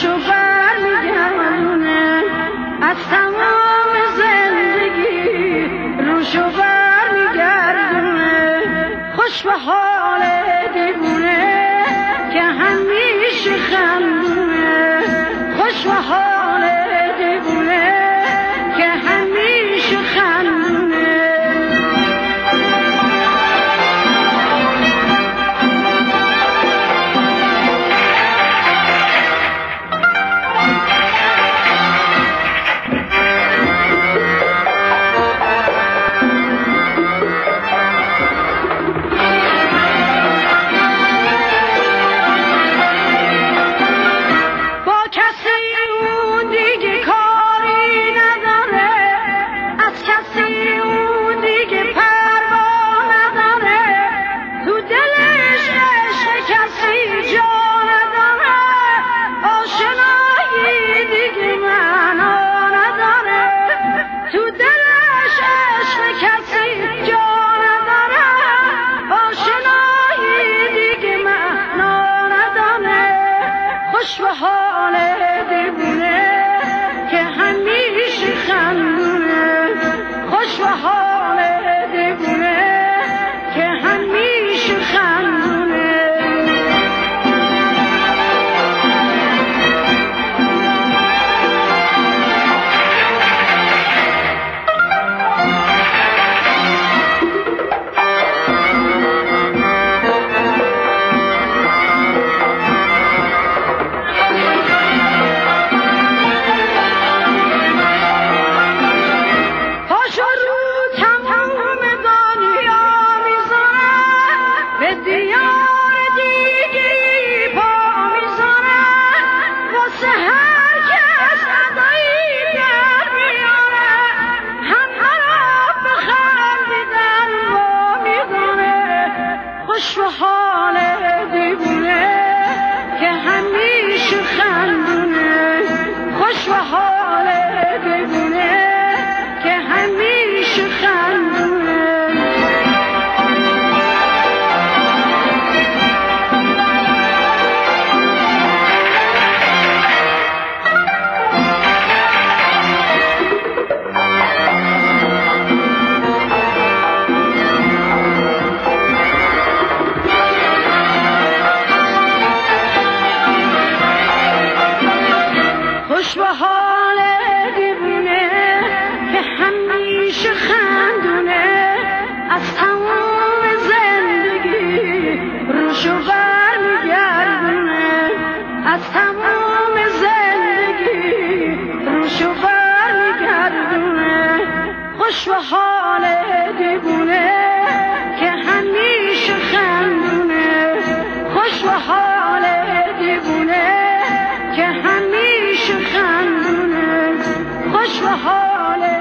روشو بر میگردونه از تمام زندگی، روشو بر میگردونه خوش به حال دیوونه که همیشه خندونه، خوش به حال دیوونه که همیشه خندونه. خوش به حال دیوونه که همیشه خندونه، خوش به حال دیوونه که همیشه خندونه. خوش به حال دیوونه که همیشه خندونه، خوش به حال دیوونه که همیشه خندونه. خوش به حال دیوونه که همیشه خندونه از تمام زندگی، روشو بر میگردونه از تمام زندگی، روشو بر میگردونه خوش به حال دیوونه که همیشه خندونه، خوش به حال دیوونه که همیشه خندونه، خوش به حال